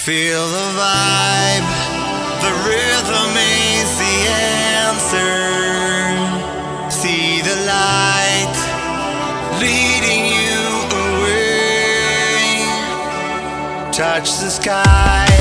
Feel the vibe, the rhythm is the answer. See the light leading you away. Touch the sky.